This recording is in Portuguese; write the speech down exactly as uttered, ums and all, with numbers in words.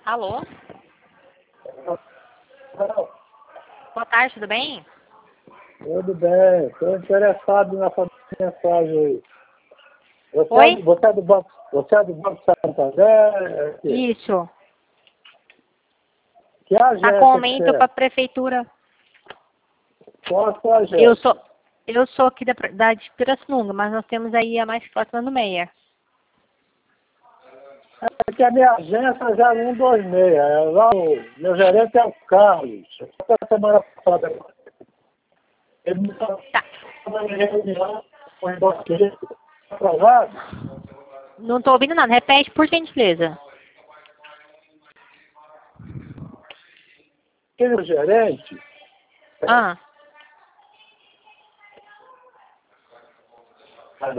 Alô? Boa tarde, tudo bem? Tudo bem, estou interessado na sua mensagem aí. Você Oi? é, do- você é do Banco, você é do Banco Santander? É, Isso. que Tá agência com que você aumento para é? a prefeitura. Qual a sua Eu agência? sou, eu sou aqui da, da de Pirassununga, mas nós temos aí a mais próxima do Meia. É que a minha agência é zero um dois seis. É lá o meu gerente é o Carlos. Até a semana passada. Ele me estava Tá. em reunião com o embarque atrasado. Não estou ouvindo nada. Repete, por gentileza. Aquele gerente Ah.